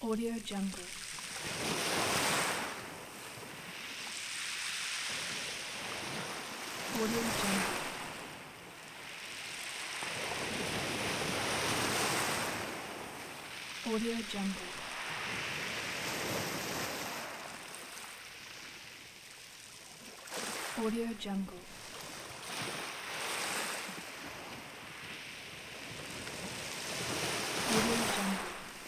Audio Jungle. Audio Jungle. Audio Jungle. Audio Jungle. Audio Jungle.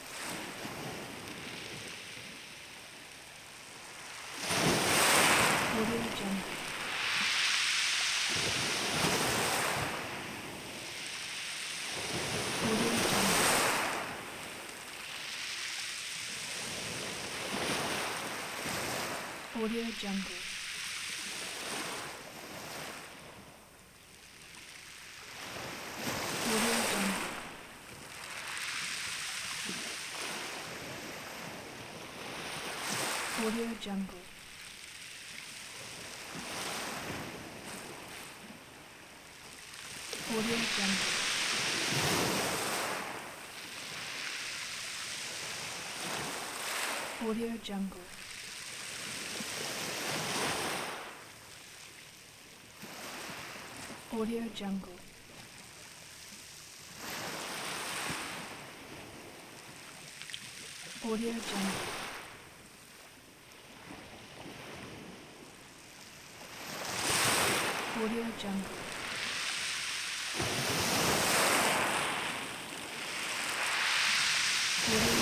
Audio Jungle. Audio Jungle. Audio Jungle. Audio Jungle. Audio Jungle. Audio Jungle. Audio Jungle. Audio Jungle. Audio Jungle. Audio Jungle. Audio